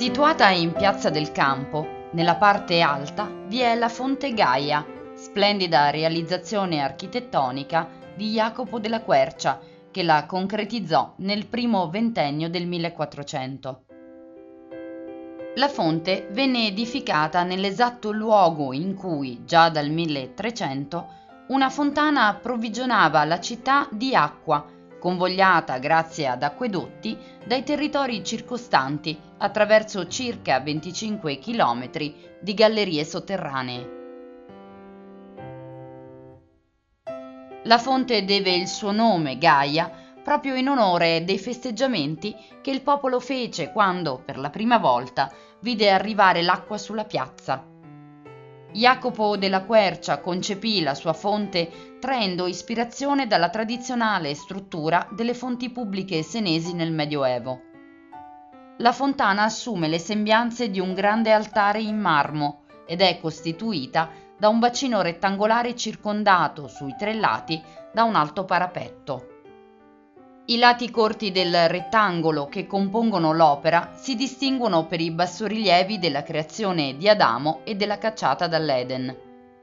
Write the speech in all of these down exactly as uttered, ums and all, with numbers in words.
Situata in Piazza del Campo, nella parte alta vi è la Fonte Gaia, splendida realizzazione architettonica di Jacopo della Quercia, che la concretizzò nel primo ventennio del millequattrocento. La fonte venne edificata nell'esatto luogo in cui, già dal milletrecento, una fontana approvvigionava la città di acqua, convogliata grazie ad acquedotti dai territori circostanti attraverso circa venticinque chilometri di gallerie sotterranee. La fonte deve il suo nome, Gaia, proprio in onore dei festeggiamenti che il popolo fece quando, per la prima volta, vide arrivare l'acqua sulla piazza. Jacopo della Quercia concepì la sua fonte traendo ispirazione dalla tradizionale struttura delle fonti pubbliche senesi nel Medioevo. La fontana assume le sembianze di un grande altare in marmo ed è costituita da un bacino rettangolare circondato sui tre lati da un alto parapetto. I lati corti del rettangolo che compongono l'opera si distinguono per i bassorilievi della creazione di Adamo e della cacciata dall'Eden.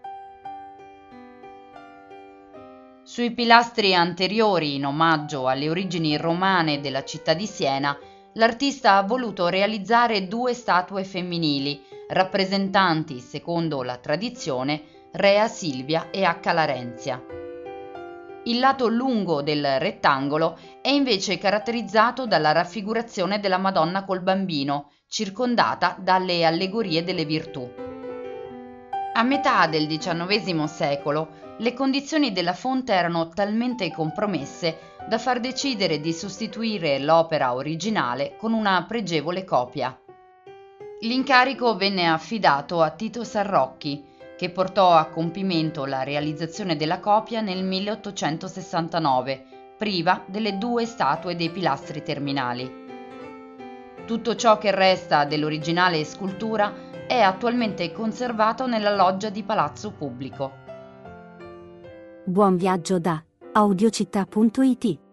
Sui pilastri anteriori, in omaggio alle origini romane della città di Siena, l'artista ha voluto realizzare due statue femminili, rappresentanti, secondo la tradizione, Rea Silvia e Acca Larenzia. Il lato lungo del rettangolo è invece caratterizzato dalla raffigurazione della Madonna col Bambino, circondata dalle allegorie delle virtù. A metà del diciannovesimo secolo, le condizioni della fonte erano talmente compromesse da far decidere di sostituire l'opera originale con una pregevole copia. L'incarico venne affidato a Tito Sarrocchi, che portò a compimento la realizzazione della copia nel milleottocentosessantanove, priva delle due statue dei pilastri terminali. Tutto ciò che resta dell'originale scultura è attualmente conservato nella loggia di Palazzo Pubblico. Buon viaggio da audiocittà punto it.